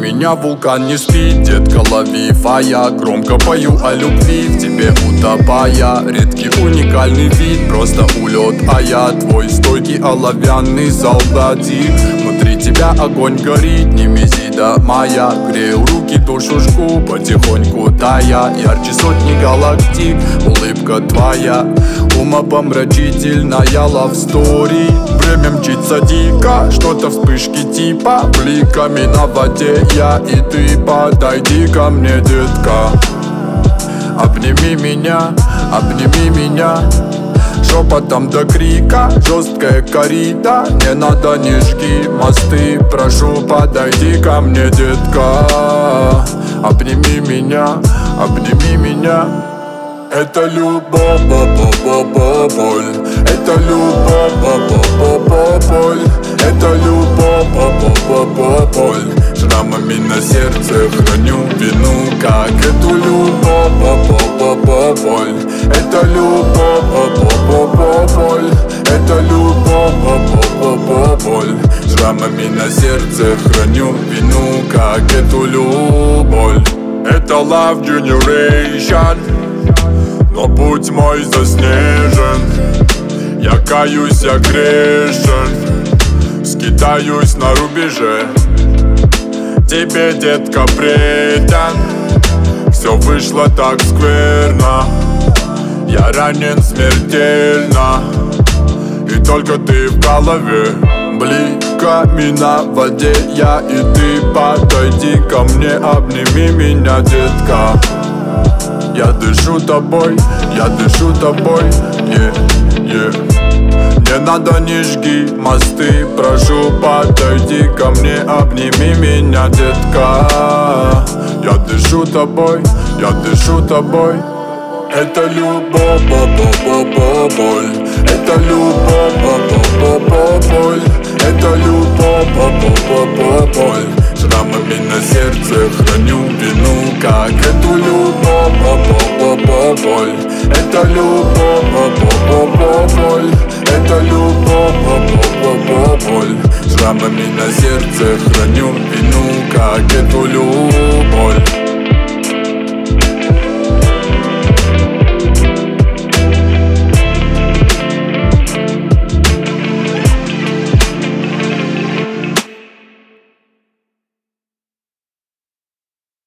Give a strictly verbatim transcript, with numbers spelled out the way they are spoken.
меня вулкан не спит, детка, лови фая. Громко пою о любви, в тебе утопая. Редкий уникальный вид, просто улет, а я твой стойкий оловянный солдатик. Внутри тебя огонь горит, немезида моя. Грею руки, душу жгу, потихоньку тая. Ярче сотни галактик, улыбка твоя. Умопомрачительная love story. Время мчится дико, что-то вспышки типа бликами на воде. Я и ты, подойди ко мне, детка. Обними меня, обними меня. Шепотом до крика, жесткая коррида. Не надо, не жги мосты, прошу, подойди ко мне, детка. Обними меня, обними меня. Это любовь, боль. Это любовь, боль. Это любовь, боль. Шрамами на сердце храню вину, как эту любовь, боль. Это любовь, боль. Это любовь, боль. Шрамами на сердце храню вину, как эту любовь. Это Love Generation, но путь мой заснежен. Я каюсь, я грешен, скитаюсь на рубеже. Тебе, детка, предан, все вышло так скверно. Я ранен смертельно, и только ты в голове. Бликами на воде я и ты, подойди ко мне, обними меня, детка. Я дышу тобой, я дышу тобой, yeah, yeah. Не надо, не жги мосты, прошу, подойди ко мне, обними меня, детка. Я дышу тобой, я дышу тобой. Это любовь, боль. Это любовь, боль. Это любовь, боль. Шрамами на сердце храню вину, как эту любовь, боль. Это любовь, боль. Это любовь, боль. Шрамами на сердце храню вину, как эту любовь.